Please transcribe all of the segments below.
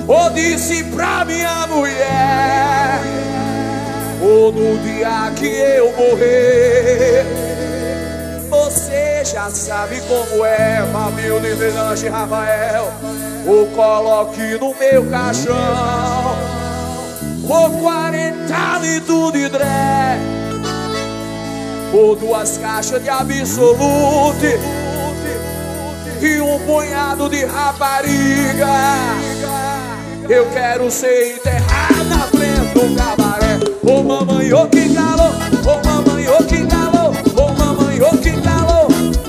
ou disse pra minha mulher, ou no dia que eu morrer, você já sabe como é, Fabio e Fernandes Rafael. Ou coloque no meu caixão, ou 40 litros de dré, ou 2 caixas de Absolute e um punhado de rapariga. Eu quero ser enterrado na frente do cabaré. Ô mamãe, ô que calor, ô mamãe, ô que calor, ô mamãe, ô que calor.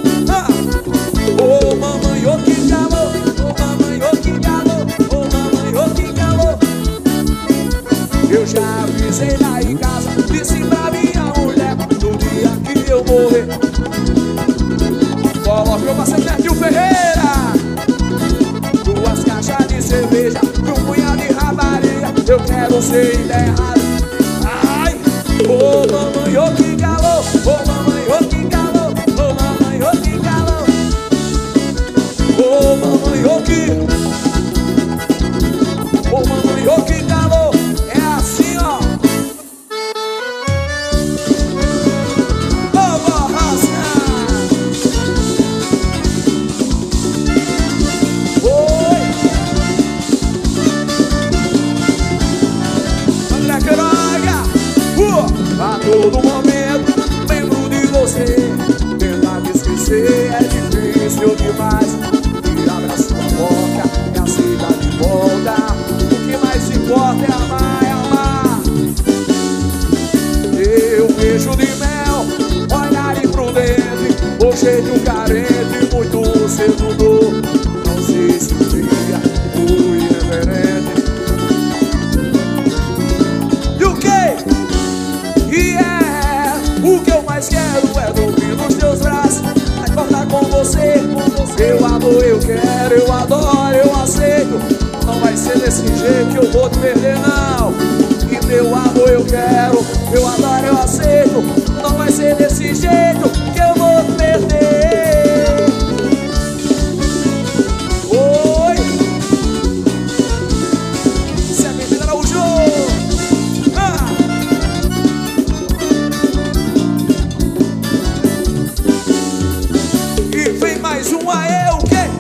Ô mamãe, ô que calor, ô mamãe, ô que calor, ô mamãe, ô que calor. Eu já avisei lá em casa, disse pra minha mulher, no dia que eu morrer, coloque meu parceiro Netinho Ferreira, 2 caixas de cerveja e um punhado de rapariga. Eu quero ser enterrado. Ai, ô mamãe, ô que calor, ô mamãe, ô que calor, ô mamãe, ô que calor. Ô mamãe, ô que, ô mamãe, ô que calor. É assim, ó. Ô borracha. Oi. André Queiroga. A todo momento lembro de você. Tentar me esquecer é difícil demais. E abraço a boca e a cidade de volta. O que mais importa é amar, é amar. Eu beijo de mel, olhar imprudente, o jeito carente, muito sedutor. Não sei se um dia fui irreverente. E o que? E o que eu mais quero é dormir nos teus braços, acordar com você, Eu amo, eu quero, eu adoro, eu aceito. Não vai ser desse jeito que eu vou te perder, não. E meu amor, eu quero, eu adoro.